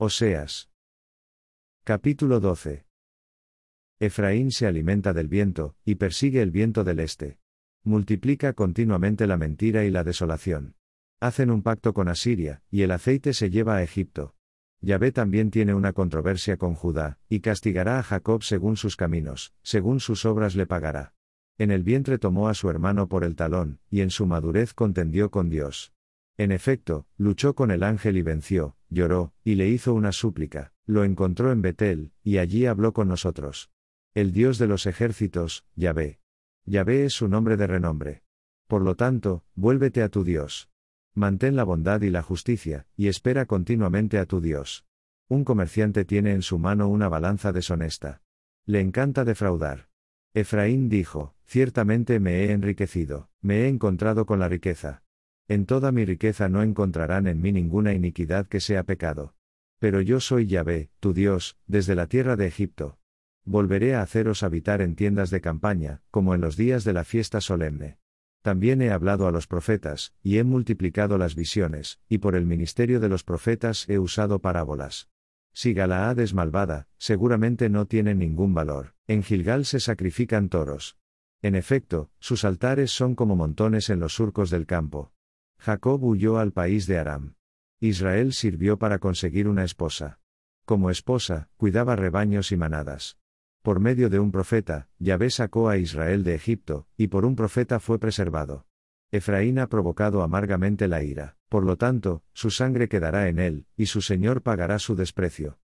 Oseas. Capítulo 12. Efraín se alimenta del viento, y persigue el viento del este. Multiplica continuamente la mentira y la desolación. Hacen un pacto con Asiria, y el aceite se lleva a Egipto. Yahvé también tiene una controversia con Judá, y castigará a Jacob según sus caminos, según sus obras le pagará. En el vientre tomó a su hermano por el talón, y en su madurez contendió con Dios. En efecto, luchó con el ángel y venció, lloró, y le hizo una súplica, lo encontró en Betel, y allí habló con nosotros. El Dios de los ejércitos, Yahvé. Yahvé es su nombre de renombre. Por lo tanto, vuélvete a tu Dios. Mantén la bondad y la justicia, y espera continuamente a tu Dios. Un comerciante tiene en su mano una balanza deshonesta. Le encanta defraudar. Efraín dijo, ciertamente me he enriquecido, me he encontrado con la riqueza. En toda mi riqueza no encontrarán en mí ninguna iniquidad que sea pecado. Pero yo soy Yahvé, tu Dios, desde la tierra de Egipto. Volveré a haceros habitar en tiendas de campaña, como en los días de la fiesta solemne. También he hablado a los profetas, y he multiplicado las visiones, y por el ministerio de los profetas he usado parábolas. Si Galaad es malvada, seguramente no tiene ningún valor, en Gilgal se sacrifican toros. En efecto, sus altares son como montones en los surcos del campo. Jacob huyó al país de Aram. Israel sirvió para conseguir una esposa. Como esposa, cuidaba rebaños y manadas. Por medio de un profeta, Yahvé sacó a Israel de Egipto, y por un profeta fue preservado. Efraín ha provocado amargamente la ira, por lo tanto, su sangre quedará en él, y su Señor pagará su desprecio.